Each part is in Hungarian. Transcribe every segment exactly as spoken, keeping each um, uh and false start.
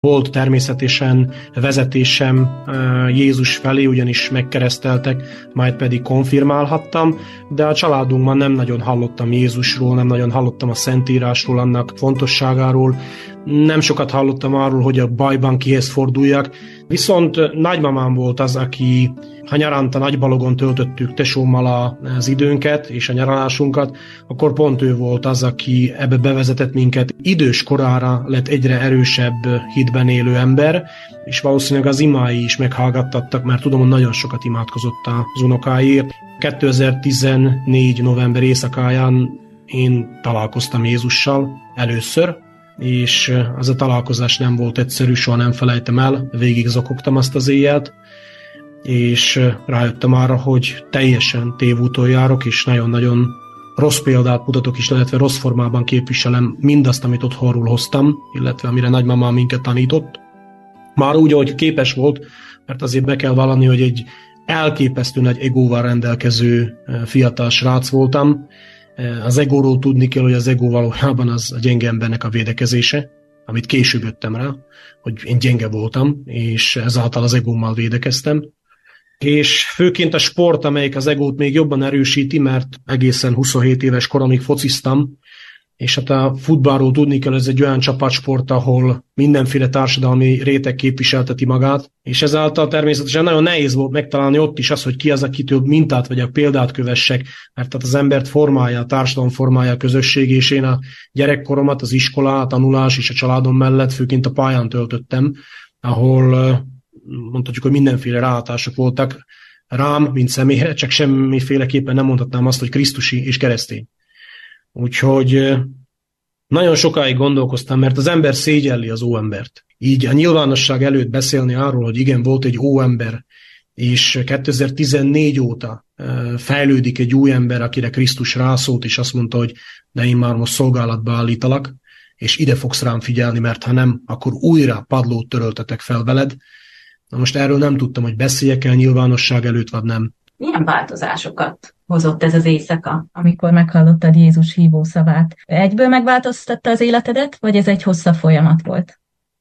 Volt természetesen vezetésem Jézus felé, ugyanis megkereszteltek, majd pedig konfirmálhattam, de a családunkban nem nagyon hallottam Jézusról, nem nagyon hallottam a Szentírásról, annak fontosságáról, nem sokat hallottam arról, hogy a bajban kihez forduljak, viszont nagymamám volt az, aki, ha nyaranta Nagybalogon töltöttük tesómmal az időnket és a nyaralásunkat, akkor pont ő volt az, aki ebbe bevezetett minket. Idős korára lett egyre erősebb hitben élő ember, és valószínűleg az imái is meghallgattattak, mert tudom, hogy nagyon sokat imádkozott az unokáért. kétezer-tizennégy november éjszakáján én találkoztam Jézussal először, és az a találkozás nem volt egyszerű, soha nem felejtem el, végig zokogtam azt az éjjelt, és rájöttem arra, hogy teljesen tévúton járok, és nagyon-nagyon rossz példát mutatok is, illetve rossz formában képviselem mindazt, amit otthonról hoztam, illetve amire nagymamám minket tanított. Már úgy, hogy képes volt, mert azért be kell vallani, hogy egy elképesztő nagy egóval rendelkező fiatal srác voltam. Az egóról tudni kell, hogy az egó valójában az a gyenge embernek a védekezése, amit később jöttem rá, hogy én gyenge voltam, és ezáltal az egómmal védekeztem. És főként a sport, amelyik az egót még jobban erősíti, mert egészen huszonhét éves koromig fociztam, és hát a futballról tudni kell, ez egy olyan csapatsport, ahol mindenféle társadalmi réteg képviselteti magát, és ezáltal természetesen nagyon nehéz volt megtalálni ott is az, hogy ki az, akitől mintát vegyek, példát kövessek, mert tehát az embert formálja, a társadalom formálja a közösség, és én a gyerekkoromat, az iskolát, a tanulás és a családom mellett főként a pályán töltöttem, ahol mondhatjuk, hogy mindenféle ráhatások voltak rám, mint személyre, csak semmiféleképpen nem mondhatnám azt, hogy krisztusi és keresztény. Úgyhogy nagyon sokáig gondolkoztam, mert az ember szégyelli az óembert. Így a nyilvánosság előtt beszélni arról, hogy igen, volt egy óember, és kétezer-tizennégy óta fejlődik egy új ember, akire Krisztus rászólt, és azt mondta, hogy de én már most szolgálatba állítalak, és ide fogsz rám figyelni, mert ha nem, akkor újra padlót töröltetek fel veled. Na most erről nem tudtam, hogy beszéljek el nyilvánosság előtt, vagy nem. Milyen változásokat hozott ez az éjszaka, amikor meghallottad Jézus hívó szavát? Egyből megváltoztatta az életedet, vagy ez egy hosszabb folyamat volt?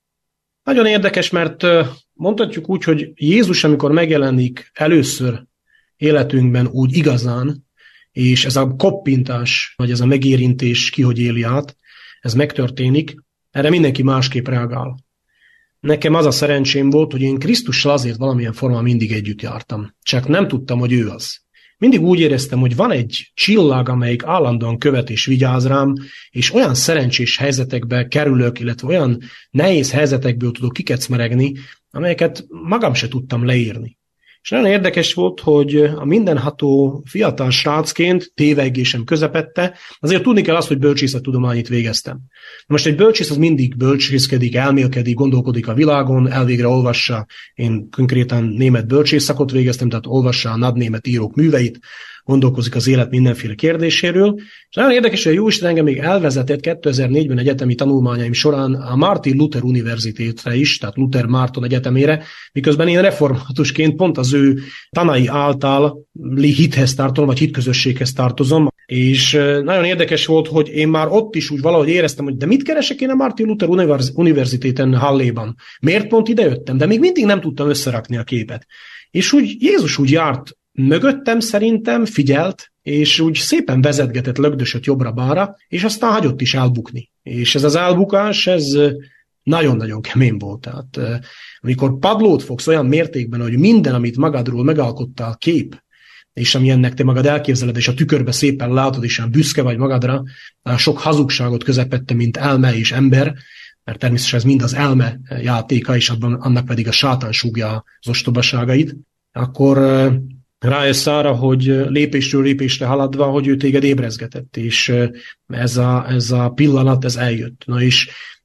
Nagyon érdekes, mert mondhatjuk úgy, hogy Jézus, amikor megjelenik először életünkben úgy igazán, és ez a koppintás, vagy ez a megérintés ki, hogy éli át, ez megtörténik, erre mindenki másképp reagál. Nekem az a szerencsém volt, hogy én Krisztussal azért valamilyen formán mindig együtt jártam. Csak nem tudtam, hogy ő az. Mindig úgy éreztem, hogy van egy csillag, amelyik állandóan követ és vigyáz rám, és olyan szerencsés helyzetekbe kerülök, illetve olyan nehéz helyzetekből tudok kikecmeregni, amelyeket magam se tudtam leírni. És nagyon érdekes volt, hogy a mindenható fiatal srácként, tévegésem közepette, azért tudni kell azt, hogy bölcsészettudományit végeztem. Most egy bölcsész az mindig bölcsészkedik, elmélkedik, gondolkodik a világon, elvégre olvassa. Én konkrétan német bölcsészszakot végeztem, tehát olvassa a nadnémet írók műveit, gondolkozik az élet mindenféle kérdéséről. És nagyon érdekes, hogy a Jóisten engem még elvezetett kétezer-négyben egyetemi tanulmányaim során a Martin Luther Universitétre is, tehát Luther Márton Egyetemére, miközben én reformátusként pont az ő tanai által hithez tartozom, vagy hitközösséghez tartozom. És nagyon érdekes volt, hogy én már ott is úgy valahogy éreztem, hogy de mit keresek én a Martin Luther Universitéten Halléban? Miért pont ide jöttem? De még mindig nem tudtam összerakni a képet. És úgy Jézus úgy járt mögöttem, szerintem figyelt, és úgy szépen vezetgetett, lögdösött jobbra-balra, és aztán hagyott is elbukni. És ez az elbukás, ez nagyon-nagyon kemény volt. Tehát amikor padlót fogsz olyan mértékben, hogy minden, amit magadról megalkottál kép, és ami ennek te magad elképzeled, és a tükörbe szépen látod, és olyan büszke vagy magadra, sok hazugságot közepette, mint elme és ember, mert természetesen ez mind az elme játéka, és abban, annak pedig a sátán súgja az ostobaságait, akkor rájössz arra, hogy lépésről lépésre haladva, hogy ő téged ébrezgetett, és ez a, ez a pillanat, ez eljött. Na és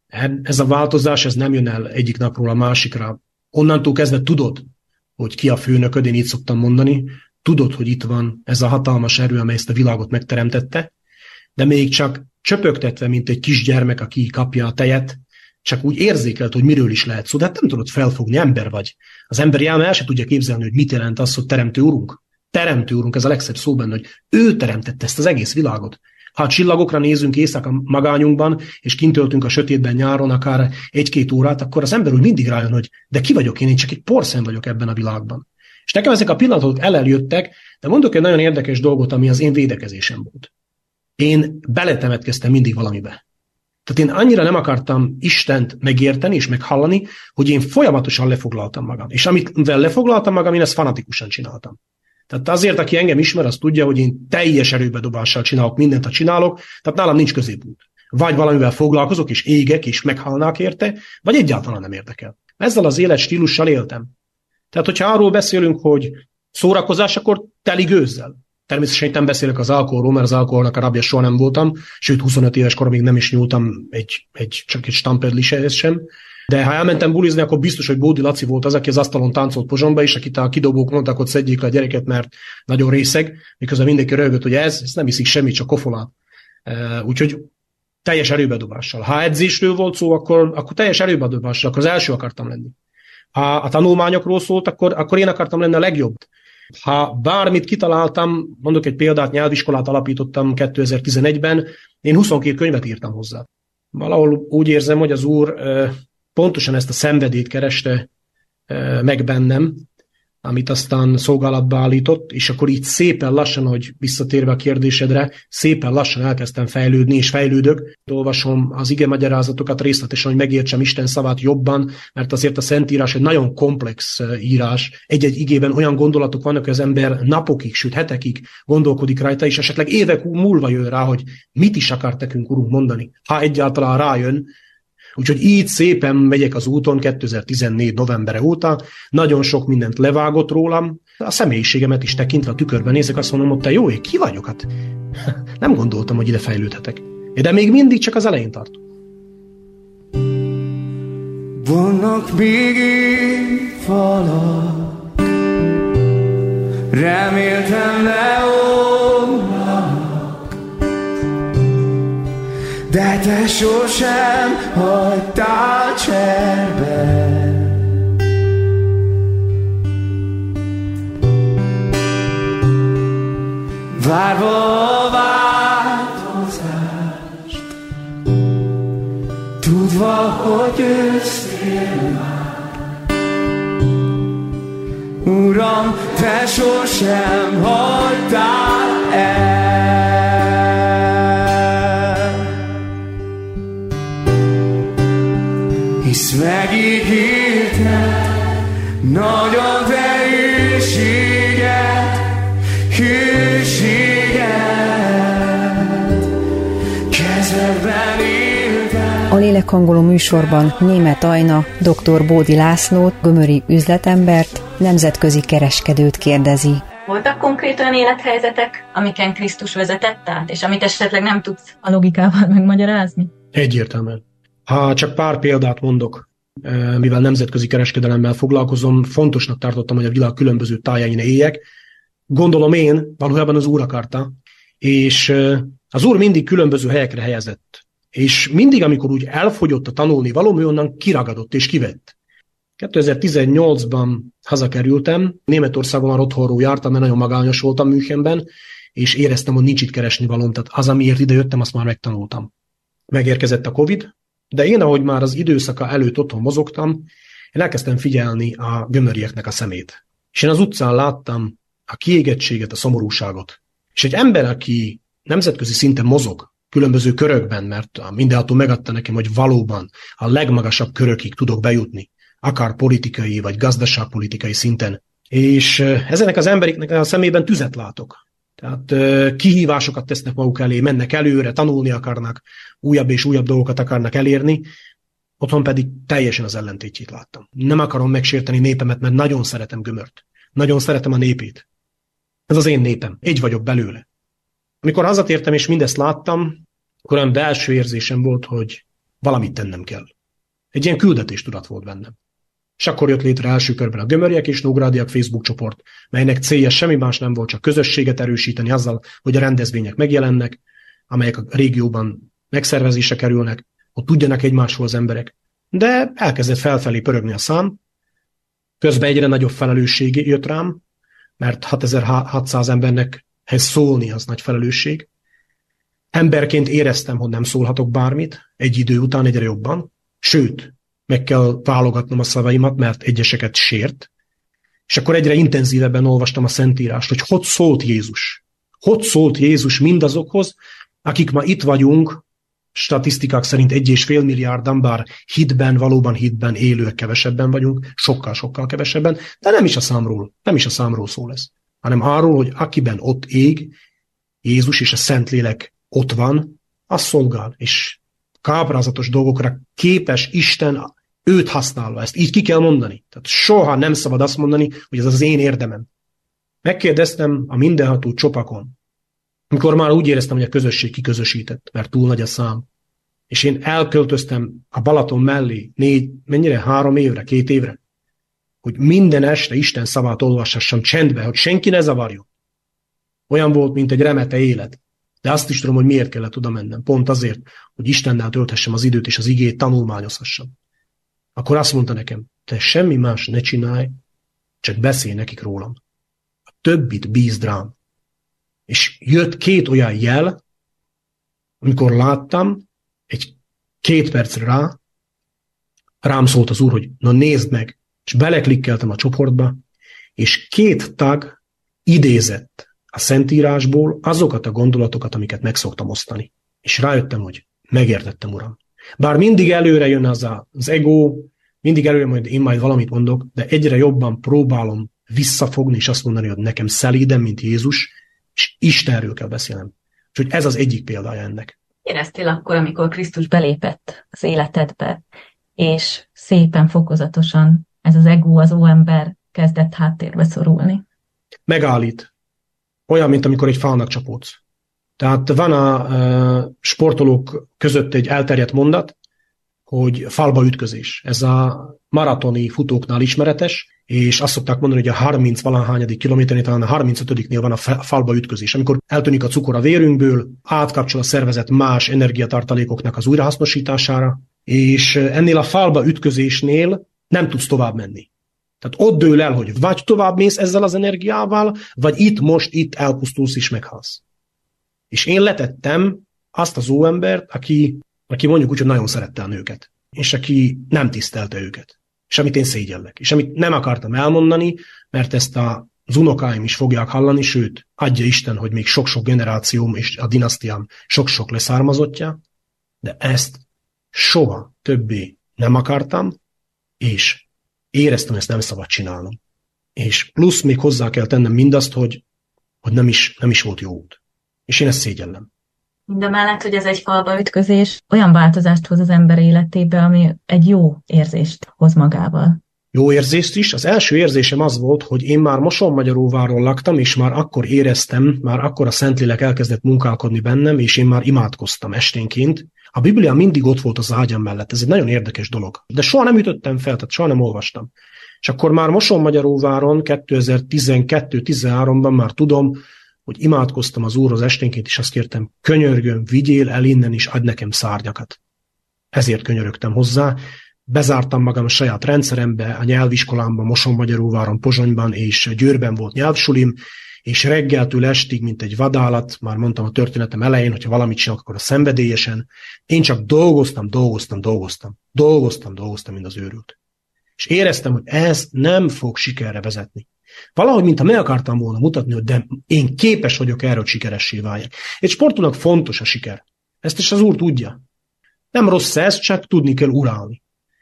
ez a változás, ez nem jön el egyik napról a másikra. Onnantól kezdve tudod, hogy ki a főnököd, én így szoktam mondani, tudod, hogy itt van ez a hatalmas erő, amely ezt a világot megteremtette, de még csak csöpögtetve, mint egy kisgyermek, aki kapja a tejet, csak úgy érzékelt, hogy miről is lehet szó, de hát nem tudod felfogni, ember vagy. Az emberi elme el se tudja képzelni, hogy mit jelent az, hogy teremtő urunk. Teremtő urunk, ez a legszebb szó benne, hogy ő teremtette ezt az egész világot. Ha a csillagokra nézünk éjszaka magányunkban, és kint töltünk a sötétben nyáron akár egy-két órát, akkor az ember úgy mindig rájön, hogy de ki vagyok én, én csak egy porszem vagyok ebben a világban. És nekem ezek a pillanatok eleljöttek, de mondok egy nagyon érdekes dolgot, ami az én védekezésem volt. Én beletemetkeztem mindig valamibe. Tehát én annyira nem akartam Istent megérteni és meghallani, hogy én folyamatosan lefoglaltam magam. És amivel lefoglaltam magam, én ezt fanatikusan csináltam. Tehát azért, aki engem ismer, az tudja, hogy én teljes erőbedobással csinálok mindent, ha csinálok, tehát nálam nincs középút. Vagy valamivel foglalkozok, és égek, és meghalnák érte, vagy egyáltalán nem érdekel. Ezzel az életstílussal éltem. Tehát, hogyha arról beszélünk, hogy szórakozás, akkor teli gőzzel. Természetesen nem beszélek az alkoholról, mert az alkoholnak a rabja soha nem voltam, sőt huszonöt éves koromig nem is nyúltam egy, egy, csak egy stampedlisehez sem. De ha elmentem bulizni, akkor biztos, hogy Bódi Laci volt az, aki az asztalon táncolt Pozsonyba, és akit a kidobók mondtak, hogy szedjék le a gyereket, mert nagyon részeg, miközben mindenki röhögött, hogy ez, ez nem iszik semmit, csak kofolát. Úgyhogy teljes erőbedobással. Ha edzésről volt szó, akkor, akkor teljes erőbedobással, akkor az első akartam lenni. Ha a tanulmányokról szólt, akkor, akkor én akartam lenni a legjobb. Ha bármit kitaláltam, mondok egy példát, nyelviskolát alapítottam kétezer-tizenegyben, én huszonkét könyvet írtam hozzá. Valahol úgy érzem, hogy az Úr pontosan ezt a szenvedélyt kereste meg bennem, amit aztán szolgálatba állított, és akkor így szépen lassan, hogy visszatérve a kérdésedre, szépen lassan elkezdtem fejlődni, és fejlődök. Olvasom az ige magyarázatokat részletesen, hogy megértsem Isten szavát jobban, mert azért a Szentírás egy nagyon komplex írás. Egy-egy igében olyan gondolatok vannak, hogy az ember napokig, sőt hetekig gondolkodik rajta, és esetleg évek múlva jön rá, hogy mit is akart nekünk Urunk mondani, ha egyáltalán rájön. Úgyhogy így szépen megyek az úton kétezer-tizennégy novembere óta, nagyon sok mindent levágott rólam, a személyiségemet is tekintve a tükörben nézek, azt mondom, hogy te jó ég, ki vagyok? Hát nem gondoltam, hogy ide fejlődhetek. De még mindig csak az elején tartok. Vannak még itt falak, reméltem leomlanak, de te sosem hagytál cserbe. Várva a változást, tudva, hogy jöttél már. Uram, te sosem hagytál el. Hisz megígérted nagyon te hűséget, hűséget, kezedben élted. A lélekhangoló műsorban Németh Ajna, dr. Bódi Lászlót, gömöri üzletembert, nemzetközi kereskedőt kérdezi. Voltak konkrét olyan élethelyzetek, amiken Krisztus vezetett át, és amit esetleg nem tudsz a logikával megmagyarázni? Egyértelműen. Ha csak pár példát mondok, mivel nemzetközi kereskedelemmel foglalkozom, fontosnak tartottam, hogy a világ különböző tájain éljek. Gondolom én, valójában az Úr akarta, és az Úr mindig különböző helyekre helyezett. És mindig, amikor úgy elfogyott a tanulni valami, onnan kiragadott és kivett. kétezer-tizennyolcban hazakerültem, Németországon már otthonról jártam, mert nagyon magányos voltam Münchenben, és éreztem, hogy nincs itt keresni valóm, tehát az, amiért idejöttem, azt már megtanultam. Megérkezett a Covid, de én, ahogy már az időszaka előtt otthon mozogtam, én elkezdtem figyelni a gömörieknek a szemét. És én az utcán láttam a kiégettséget, a szomorúságot. És egy ember, aki nemzetközi szinten mozog, különböző körökben, mert mindenható megadta nekem, hogy valóban a legmagasabb körökig tudok bejutni, akár politikai vagy gazdaságpolitikai szinten. És ezenek az embereknek a szemében tüzet látok. Tehát kihívásokat tesznek maguk elé, mennek előre, tanulni akarnak, újabb és újabb dolgokat akarnak elérni, otthon pedig teljesen az ellentétjét láttam. Nem akarom megsérteni népemet, mert nagyon szeretem Gömört. Nagyon szeretem a népét. Ez az én népem. Így vagyok belőle. Amikor hazatértem és mindezt láttam, akkor olyan belső érzésem volt, hogy valamit tennem kell. Egy ilyen küldetéstudat volt bennem. És akkor jött létre első körben a Gömöriek és Nógrádiak Facebook csoport, melynek célja semmi más nem volt, csak közösséget erősíteni azzal, hogy a rendezvények megjelennek, amelyek a régióban megszervezésre kerülnek, ott tudjanak egymásról az emberek. De elkezdett felfelé pörögni a szám, közben egyre nagyobb felelősség jött rám, mert hatezer-hatszáz embernek szólni az nagy felelősség. Emberként éreztem, hogy nem szólhatok bármit, egy idő után egyre jobban, sőt, meg kell válogatnom a szavaimat, mert egyeseket sért, és akkor egyre intenzívebben olvastam a Szentírást, hogy hogy szólt Jézus. Hogy szólt Jézus mindazokhoz, akik ma itt vagyunk, statisztikák szerint egy és fél milliárdan, bár hitben, valóban hitben élőek kevesebben vagyunk, sokkal-sokkal kevesebben, de nem is a számról, nem is a számról szól ez, hanem arról, hogy akiben ott ég, Jézus és a Szentlélek ott van, az szolgál, és káprázatos dolgokra képes Isten őt használva. Ezt így ki kell mondani. Tehát soha nem szabad azt mondani, hogy ez az én érdemem. Megkérdeztem a mindenható csopakon, amikor már úgy éreztem, hogy a közösség kiközösített, mert túl nagy a szám. És én elköltöztem a Balaton mellé négy, mennyire? Három évre, két évre, hogy minden este Isten szavát olvashassam csendbe, hogy senki ne zavarjon. Olyan volt, mint egy remete élet. De azt is tudom, hogy miért kellett oda mennem. Pont azért, hogy Istennel tölthessem az időt, és az igét tanulmányozhassam. Akkor azt mondta nekem, te semmi más ne csinálj, csak beszélj nekik rólam. A többit bízd rám. És jött két olyan jel, amikor láttam, egy két percre rá, rám szólt az Úr, hogy na nézd meg, és beleklikkeltem a csoportba, és két tag idézett a Szentírásból azokat a gondolatokat, amiket meg szoktam osztani. És rájöttem, hogy megértettem, Uram. Bár mindig előre jön az a, az ego, mindig előre majd én majd valamit mondok, de egyre jobban próbálom visszafogni, és azt mondani, hogy nekem szelídem, mint Jézus, és Istenről kell beszélnem. Úgyhogy ez az egyik példája ennek. Éreztél akkor, amikor Krisztus belépett az életedbe, és szépen, fokozatosan ez az ego, az óember kezdett háttérbe szorulni? Megállít. Olyan, mint amikor egy fának csapódsz. Tehát van a e, sportolók között egy elterjedt mondat, hogy falba ütközés. Ez a maratoni futóknál ismeretes, és azt szokták mondani, hogy a harminc-valahányadik kilométernél, talán a harmincötödiknél van a falba ütközés, amikor eltűnik a cukor a vérünkből, átkapcsol a szervezet más energiatartalékoknak az újrahasznosítására, és ennél a falba ütközésnél nem tudsz tovább menni. Tehát ott dől el, hogy vagy tovább mész ezzel az energiával, vagy itt most itt elpusztulsz és meghalsz. És én letettem azt az óembert, aki, aki mondjuk úgy, hogy nagyon szerette a nőket, és aki nem tisztelte őket, és amit én szégyellek, és amit nem akartam elmondani, mert ezt a, az unokáim is fogják hallani, sőt, adja Isten, hogy még sok-sok generációm és a dinasztiám sok-sok leszármazottja, de ezt soha többé nem akartam, és éreztem, hogy ezt nem szabad csinálnom. És plusz még hozzá kell tennem mindazt, hogy, hogy nem, is, nem is volt jó út. És én ezt szégyellem. Mindamellett, hogy ez egy falba ütközés, olyan változást hoz az ember életébe, ami egy jó érzést hoz magával. Jó érzést is. Az első érzésem az volt, hogy én már Mosonmagyaróváron laktam, és már akkor éreztem, már akkor a Szentlélek elkezdett munkálkodni bennem, és én már imádkoztam esténként. A Biblia mindig ott volt az ágyam mellett, ez egy nagyon érdekes dolog. De soha nem ütöttem fel, tehát soha nem olvastam. És akkor már Mosonmagyaróváron kétezer-tizenkettő-tizenháromban már tudom, hogy imádkoztam az Úrhoz esténként, és azt kértem, könyörgöm, vigyél el innen, és adj nekem szárnyakat. Ezért könyörögtem hozzá. Bezártam magam a saját rendszerembe, a nyelviskolámban, Mosonmagyaróváron, Pozsonyban és Győrben volt nyelvsulim, és reggeltől estig, mint egy vadállat, már mondtam a történetem elején, hogyha valamit csinálok, akkor a szenvedélyesen. Én csak dolgoztam, dolgoztam, dolgoztam, dolgoztam, dolgoztam, mint az őrült. És éreztem, hogy ez nem fog sikerre vezetni. Valahogy, mintha meg akartam volna mutatni, hogy de én képes vagyok erre, hogy sikeressé váljak. Egy sportolónak fontos a siker. Ezt is az Úr tudja. Nem rossz ez, csak tudni kell urálni.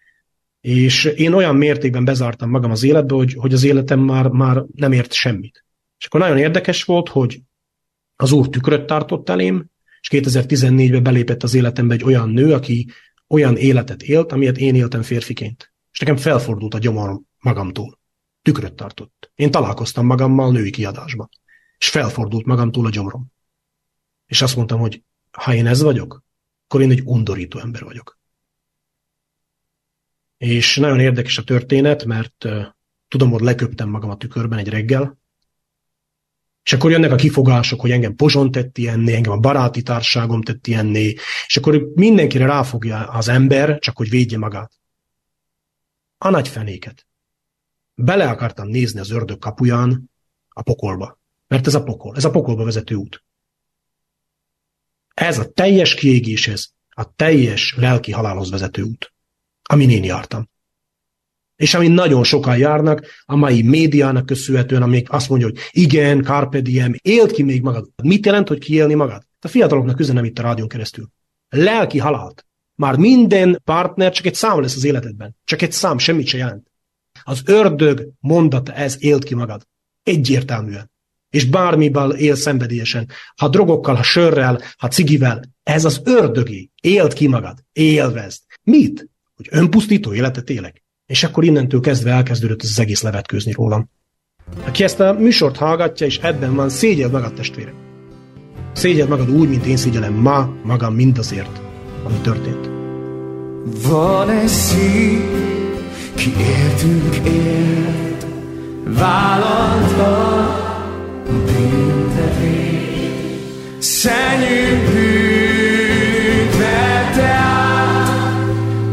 És én olyan mértékben bezártam magam az életbe, hogy, hogy az életem már, már nem ért semmit. És akkor nagyon érdekes volt, hogy az Úr tükröt tartott elém, és kétezer-tizennégyben belépett az életembe egy olyan nő, aki olyan életet élt, amilyet én éltem férfiként. És nekem felfordult a gyomorom magamtól. Tükröt tartott. Én találkoztam magammal női kiadásban. És felfordult magamtól a gyomrom. És azt mondtam, hogy ha én ez vagyok, akkor én egy undorító ember vagyok. És nagyon érdekes a történet, mert uh, tudom, hogy leköptem magam a tükörben egy reggel, és akkor jönnek a kifogások, hogy engem Pozson tett ilyenné, engem a baráti társágom tett ilyenné, és akkor mindenkire ráfogja az ember, csak hogy védje magát. A nagy fenéket. Bele akartam nézni az ördög kapuján a pokolba, mert ez a pokol, ez a pokolba vezető út. Ez a teljes kiégéshez, a teljes lelki halálhoz vezető út, amin én jártam. És amin nagyon sokan járnak, a mai médiának köszönhetően, amik azt mondja, hogy igen, carpe diem, éld ki még magad. Mit jelent, hogy kiélni magad? A fiataloknak üzenem itt a rádión keresztül. Lelki halált. Már minden partner csak egy szám lesz az életedben. Csak egy szám, semmit se jelent. Az ördög mondata ez, éld ki magad. Egyértelműen. És bármivel él szenvedélyesen. Ha drogokkal, ha sörrel, ha cigivel. Ez az ördögé. Éld ki magad. Élvezd. Mit? Hogy önpusztító életet élek. És akkor innentől kezdve elkezdődött az egész levetkőzni rólam. Aki ezt a műsort hallgatja, és ebben van, szégyeld magad, testvérem. Szégyeld magad úgy, mint én szégyellem ma magam mindazért, ami történt. Van egy szív, ki értünk élt, vállalta a bűnterét, szennyű bűnt vette át,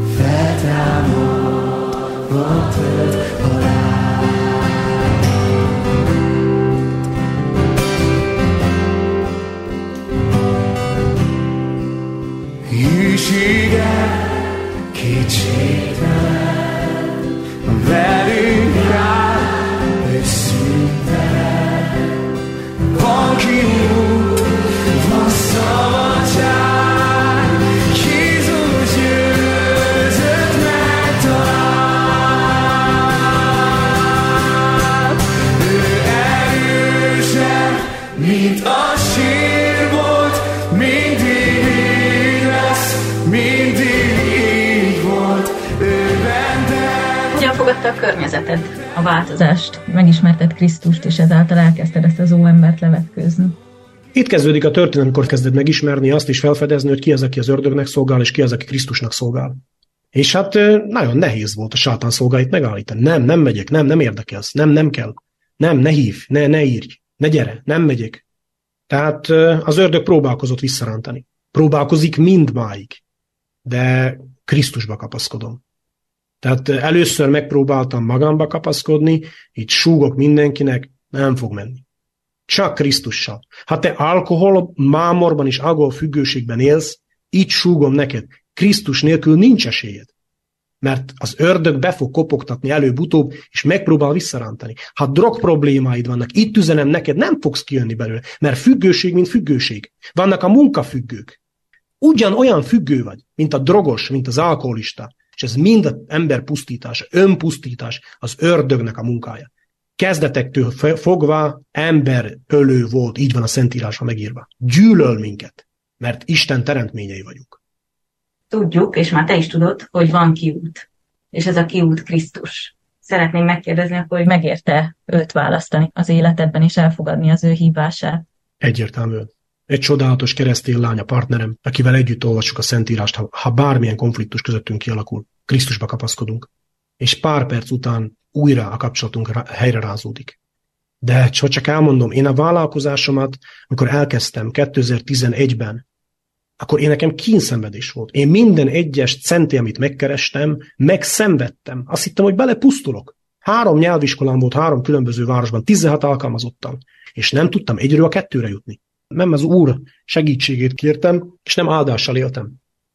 feltámadva több halál. Hűséget kétségtelen, velünk jár őszintelen. Van kiút, van szabadság, Jézus győzött megtalál. Ő erősebb, mint a sír volt, mindig így lesz, mindig így volt, ő benne. Hogyan fogadta a környezeted a változást? Megismerted Krisztust, és ezáltal elkezdted ezt az óembert levetkőzni. Itt kezdődik a történet, amikor kezded megismerni, azt is felfedezni, hogy ki az, aki az ördögnek szolgál, és ki az, aki Krisztusnak szolgál. És hát nagyon nehéz volt a sátán szolgáit megállítani. Nem, nem megyek, nem, nem érdekelsz, nem, nem kell. Nem, ne hívj, ne, ne írj, ne gyere, nem megyek. Tehát az ördög próbálkozott visszarántani. Próbálkozik mindmáig, de Krisztusba kapaszkodom. Tehát először megpróbáltam magamba kapaszkodni, itt súgok mindenkinek, nem fog menni. Csak Krisztussal. Ha te alkohol, mámorban és alkohol függőségben élsz, így súgom neked. Krisztus nélkül nincs esélyed. Mert az ördög be fog kopogtatni előbb-utóbb, és megpróbál visszarántani. Ha drog problémáid vannak, itt üzenem neked, nem fogsz kijönni belőle, mert függőség, mint függőség. Vannak a munkafüggők. Ugyanolyan függő vagy, mint a drogos, mint az alkoholista. És ez mind az ember pusztítása, önpusztítás, az ördögnek a munkája. Kezdetektől fogva emberölő volt, így van a Szentírásban megírva. Gyűlöl minket, mert Isten teremtményei vagyunk. Tudjuk, és már te is tudod, hogy van kiút. És ez a kiút Krisztus. Szeretném megkérdezni, akkor, hogy megérte őt választani az életedben, és elfogadni az ő hívását. Egyértelműen. Egy csodálatos keresztény lány a partnerem, akivel együtt olvassuk a Szentírást, ha, ha bármilyen konfliktus közöttünk kialakul, Krisztusba kapaszkodunk. És pár perc után újra a kapcsolatunk helyre rázódik. De csak elmondom, én a vállalkozásomat, amikor elkezdtem kétezer-tizenegyben, akkor én nekem kínszenvedés volt. Én minden egyes centi, amit megkerestem, megszenvedtem. Azt hittem, hogy belepusztulok. Három nyelviskolám volt, három különböző városban, tizenhat alkalmazottal, és nem tudtam egyről a kettőre jutni. Nem az Úr segítségét kértem, és nem áldással éltem.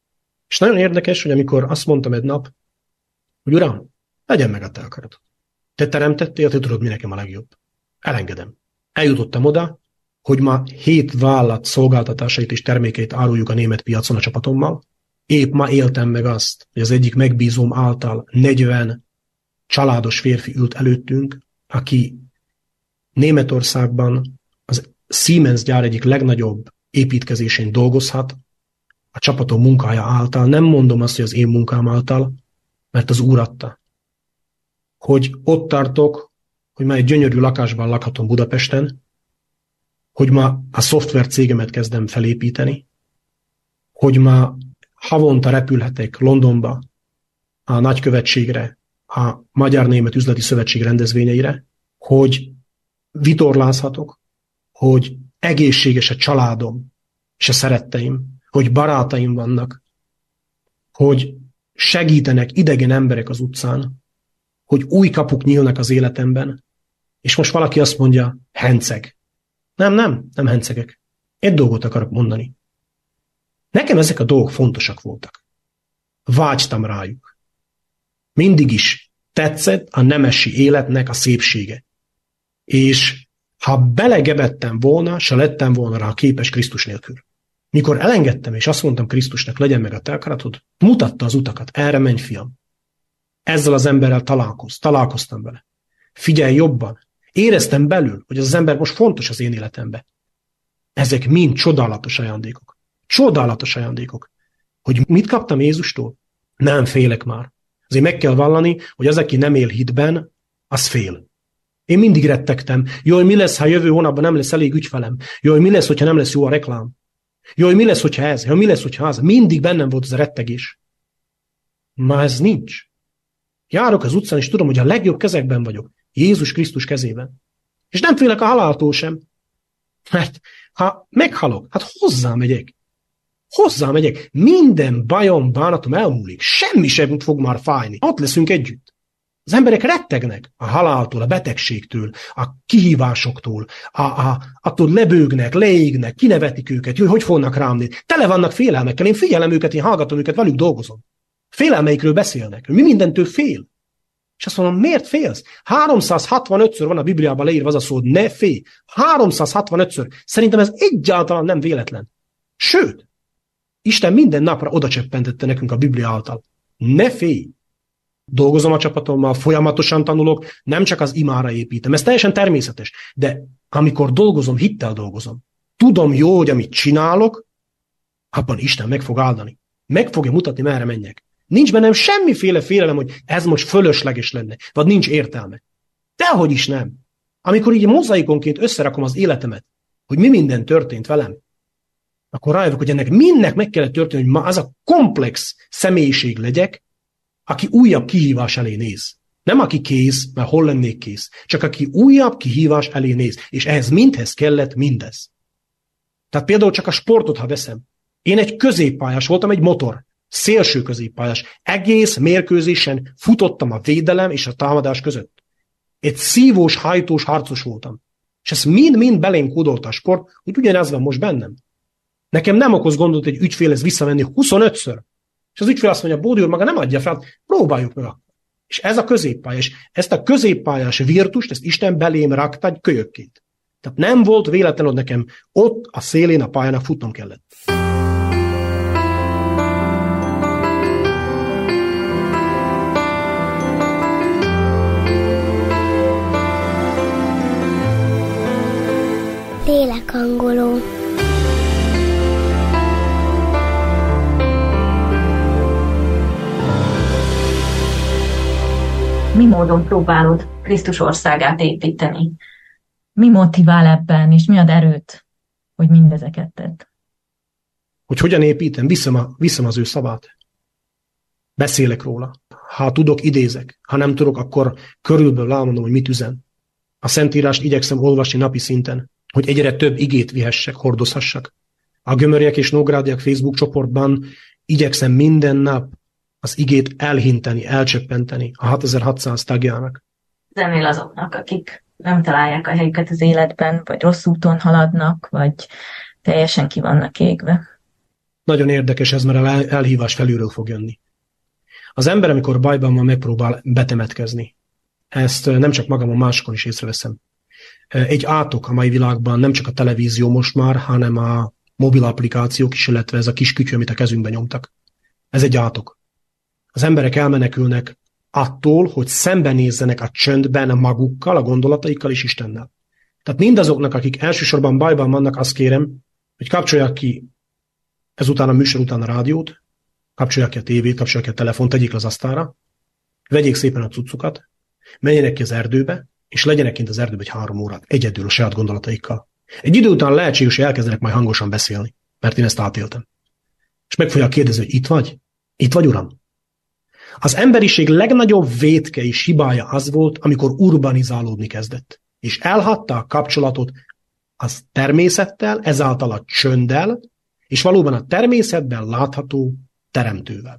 És nagyon érdekes, hogy amikor azt mondtam egy nap, hogy Uram, legyen meg a te akaratod. Te teremtettél, te tudod, mi nekem a legjobb. Elengedem. Eljutottam oda, hogy ma hét vállalat szolgáltatásait és termékeit áruljuk a német piacon a csapatommal. Épp ma éltem meg azt, hogy az egyik megbízóm által negyven családos férfi ült előttünk, aki Németországban az Siemens gyár egyik legnagyobb építkezésén dolgozhat, a csapatom munkája által. Nem mondom azt, hogy az én munkám által, mert az Úr adta. Hogy ott tartok, hogy már egy gyönyörű lakásban lakhatom Budapesten, hogy ma a szoftver cégemet kezdem felépíteni, hogy ma havonta repülhetek Londonba, a nagykövetségre, a Magyar-Német Üzleti Szövetség rendezvényeire, hogy vitorlázhatok, hogy egészséges a családom és a szeretteim, hogy barátaim vannak, hogy segítenek idegen emberek az utcán, hogy új kapuk nyílnak az életemben, és most valaki azt mondja, henceg. Nem, nem, nem hencegek. Egy dolgot akarok mondani. Nekem ezek a dolgok fontosak voltak. Vágytam rájuk. Mindig is tetszett a nemesi életnek a szépsége. És ha belegebettem volna, se lettem volna rá képes Krisztus nélkül. Mikor elengedtem, és azt mondtam Krisztusnak, legyen meg a te akaratod, mutatta az utakat, erre menj, fiam. Ezzel az emberrel találkoz, találkoztam vele. Figyelj jobban. Éreztem belül, hogy az, az ember most fontos az én életemben. Ezek mind csodálatos ajándékok. Csodálatos ajándékok. Hogy mit kaptam Jézustól? Nem félek már. Azért meg kell vallani, hogy az, aki nem él hitben, az fél. Én mindig rettegtem. Jaj, mi lesz, ha jövő hónapban nem lesz elég ügyfelem? Jaj, mi lesz, hogyha nem lesz jó a reklám? Jaj, mi lesz, hogyha ez? Jaj, mi lesz, hogyha az? Mindig bennem volt ez a rettegés. Ma ez nincs. Járok az utcán, és tudom, hogy a legjobb kezekben vagyok. Jézus Krisztus kezében. És nem félek a haláltól sem. Mert ha meghalok, hát hozzá megyek. Hozzá megyek. Minden bajom, bánatom elmúlik. Semmi sem fog már fájni. Ott leszünk együtt. Az emberek rettegnek a haláltól, a betegségtől, a kihívásoktól, a, a, attól lebőgnek, leégnek, kinevetik őket, hogy hogy fognak rám nézni. Tele vannak félelmekkel, én figyelem őket, én hallgatom őket, velük dolgozom. Félelmeikről beszélnek, mi mindentől fél. És azt mondom, miért félsz? háromszázhatvanötször van a Bibliában leírva az a szó, hogy ne félj. háromszázhatvanötször. Szerintem ez egyáltalán nem véletlen. Sőt, Isten minden napra oda cseppentette nekünk a Biblia által. Ne félj. Dolgozom a csapatommal, folyamatosan tanulok, nem csak az imára építem. Ez teljesen természetes. De amikor dolgozom, hittel dolgozom. Tudom jó, hogy amit csinálok, abban Isten meg fog áldani. Meg fogja mutatni, merre menjek. Nincs bennem semmiféle félelem, hogy ez most fölösleges lenne, vagy nincs értelme. Dehogy is nem. Amikor így mozaikonként összerakom az életemet, hogy mi minden történt velem, akkor rájövök, hogy ennek mindnek meg kellett történni, hogy ma az a komplex személyiség legyek, aki újabb kihívás elé néz. Nem aki kész, mert hol lennék kész, csak aki újabb kihívás elé néz, és ehhez mindhez kellett mindez. Tehát például csak a sportot, ha veszem. Én egy középpályás voltam, egy motor, szélső középpályás. Egész mérkőzésen futottam a védelem és a támadás között. Egy szívós, hajtós harcos voltam. És ez mind-mind belém kódolta a sport, hogy ugyanez van most bennem. Nekem nem okoz gondot, hogy egy ügyfélhez visszamenni huszonötször. És az ügyfél azt mondja, Bódi úr maga nem adja fel, próbáljuk meg akkor. És ez a középpályás, ezt a középpályás virtust, ezt Isten belém rakta egy kölyökként. Tehát nem volt véletlenül nekem ott a szélén a pályának futnom kellett. Lélekhangoló. Mi módon próbálod Krisztus országát építeni? Mi motivál ebben, és mi ad erőt, hogy mindezeket tedd? Hogy hogyan építem? Viszem, a, viszem az ő szavát. Beszélek róla. Ha tudok, idézek. Ha nem tudok, akkor körülbelül elmondom, hogy mit üzen. A Szentírást igyekszem olvasni napi szinten, hogy egyre több igét vihessek, hordozhassak. A Gömöriek és Nógrádiak Facebook csoportban igyekszem minden nap az igét elhinteni, elcsöppenteni a hatezer-hatszáz tagjának. Zenél azoknak, akik nem találják a helyüket az életben, vagy rossz úton haladnak, vagy teljesen ki vannak égve. Nagyon érdekes ez, mert az elhívás felülről fog jönni. Az ember, amikor bajban van, megpróbál betemetkezni. Ezt nem csak magamon, másokon is észreveszem. Egy átok a mai világban nem csak a televízió most már, hanem a mobil applikációk is, illetve ez a kis kütyű, amit a kezünkbe nyomtak. Ez egy átok. Az emberek elmenekülnek attól, hogy szembenézzenek a csöndben a magukkal, a gondolataikkal és Istennel. Tehát mindazoknak, akik elsősorban bajban vannak, azt kérem, hogy kapcsolják ki ezután a műsor után a rádiót, kapcsolják ki a tévét, kapcsolják ki a telefont, tegyék le az asztalra, vegyék szépen a cuccukat, menjenek ki az erdőbe, és legyenek kint az erdőbe egy három órát, egyedül a saját gondolataikkal. Egy idő után lehetséges, hogy elkezdenek majd hangosan beszélni, mert én ezt átéltem. És meg fogják kérdezni, hogy itt vagy? Itt vagy, Uram? Az emberiség legnagyobb vétke és hibája az volt, amikor urbanizálódni kezdett, és elhagyta a kapcsolatot az természettel, ezáltal a csönddel, és valóban a természetben látható teremtővel.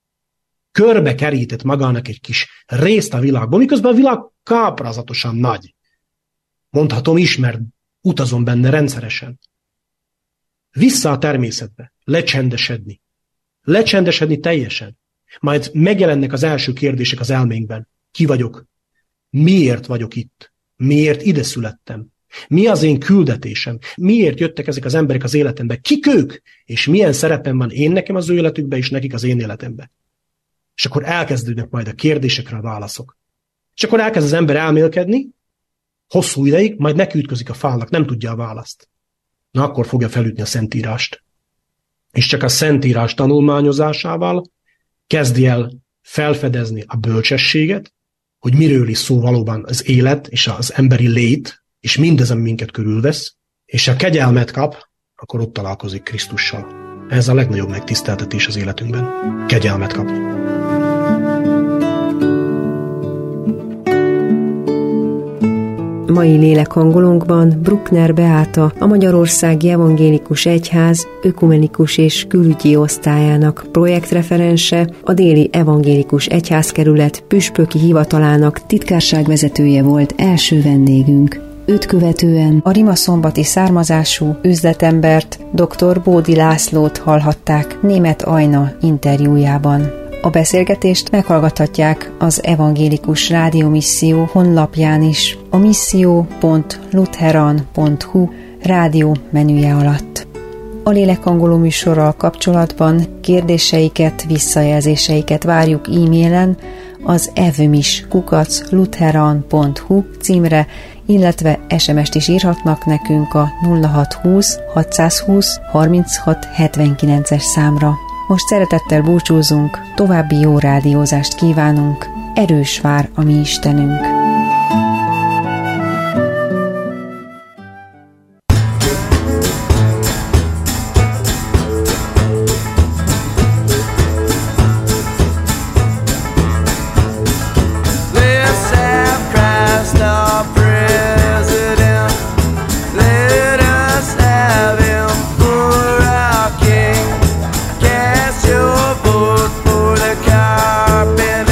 Körbe kerített magának egy kis részt a világban, miközben a világ káprázatosan nagy. Mondhatom is, mert utazom benne rendszeresen. Vissza a természetbe, lecsendesedni. Lecsendesedni teljesen. Majd megjelennek az első kérdések az elménkben. Ki vagyok? Miért vagyok itt? Miért ide születtem? Mi az én küldetésem? Miért jöttek ezek az emberek az életembe? Kik ők? És milyen szerepem van én nekem az ő életükbe, és nekik az én életembe? És akkor elkezdődnek majd a kérdésekre a válaszok. És akkor elkezd az ember elmélkedni, hosszú ideig, majd nekiütközik a fálnak, nem tudja a választ. Na akkor fogja felütni a Szentírást. És csak a Szentírás tanulmányozásával kezdi el felfedezni a bölcsességet, hogy miről is szó valóban az élet és az emberi lét, és mindez, ami minket körülvesz, és ha kegyelmet kap, akkor ott találkozik Krisztussal. Ez a legnagyobb megtiszteltetés az életünkben. Kegyelmet kapni. Mai lélekhangolónkban Bruckner Beáta, a Magyarországi Evangélikus Egyház ökumenikus és külügyi osztályának projektreferense, a Déli Evangélikus Egyházkerület püspöki hivatalának titkárságvezetője volt első vendégünk. Őt követően a rimaszombati származású üzletembert, dr. Bódi Lászlót hallhatták Németh Ajna interjújában. A beszélgetést meghallgathatják az Evangélikus Rádiómisszió honlapján is, a misszió pont lutheran pont hu rádió menüje alatt. A lélekhangoló műsorral kapcsolatban kérdéseiket, visszajelzéseiket várjuk e-mailen az evmis kukac lutheran pont hu címre, illetve es em est is írhatnak nekünk a nulla hat húsz hatszázhúsz harminchat hetvenkilences számra. Most szeretettel búcsúzunk, további jó rádiózást kívánunk, erős vár a mi Istenünk!